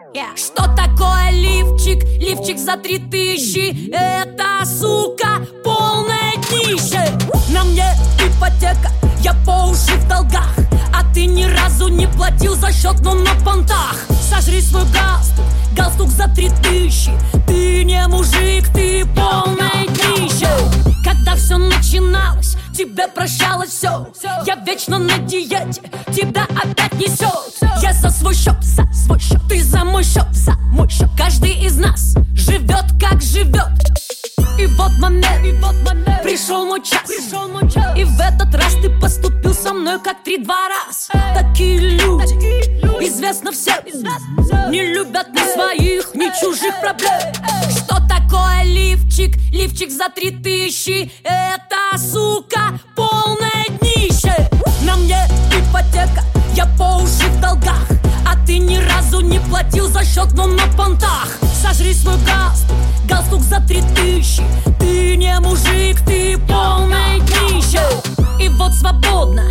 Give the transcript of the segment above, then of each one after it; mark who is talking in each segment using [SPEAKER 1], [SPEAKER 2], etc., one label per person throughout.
[SPEAKER 1] Что такое лифчик? Лифчик за 3000. Это, сука, полное днище. На мне ипотека, я по уши в долгах, а ты ни разу не платил за счет, но на понтах. Сожри свой галстук, галстук за 3000. Ты не мужик, ты полное днище. Когда все начиналось, тебе прощалось все. Я вечно на диете, тебя опять несет. Я за свой счет, ты за мой счет, Каждый из нас живет как живет. И вот момент, пришел мой час. И в этот раз ты поступил со мной как 3-2 раз. Такие люди, известно всем, не любят ни своих, ни чужих проблем. Что такое лифчик? Лифчик за 3000. Это, сука, полное днище. На мне ипотека, я по уши в долгах, а ты ни разу не платил за счет, но на понтах. Сожри свой галстук, галстук за 3000. Ты не мужик, ты полное днище. И вот свободно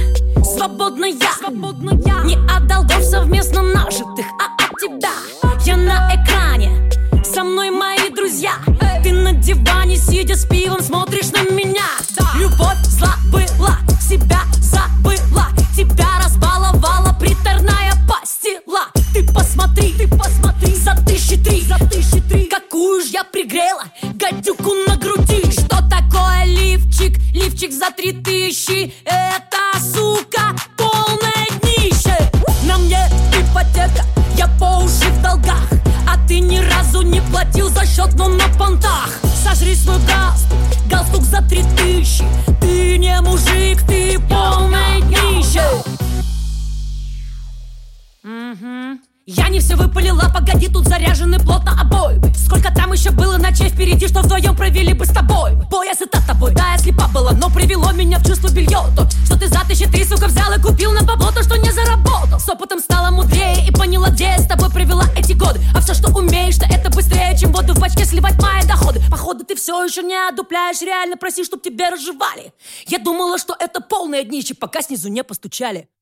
[SPEAKER 1] я не от долгов совместно нажитых, а от тебя. Я на экране, со мной мои друзья. Ты на диване, сидя с пивом, смотришь на меня. Любовь зла была, себя забыла, тебя разбаловала приторная пастила. Ты посмотри, за 1003, какую ж я пригрела гадюку на груди. Что такое лифчик? Лифчик за 3000. Это, сука, полное днище. На мне ипотека, я по уши в долгах, а ты ни разу не платил за счет, но на понтах. Сожри свой галстук за 3000. Ты не мужик, ты полное днище. Я не все выпалила, погоди, тут заряжены плотно обои. Сколько там еще было ночей впереди, что вдвоем провели бы с тобой. Пояс это тобой, да, я слепа была, но привело меня в чувство белье. То, что ты за 1003, сука, взял и купил на бабло то, что не заработал. С опытом стала мудрее и поняла, где я с тобой провела эти годы. А все, что умеешь, то это быстрее, чем воду в бачке сливать мои доходы. Походу, ты все еще не одупляешь, реально проси, чтоб тебе разжевали. Я думала, что это полное днище, пока снизу не постучали.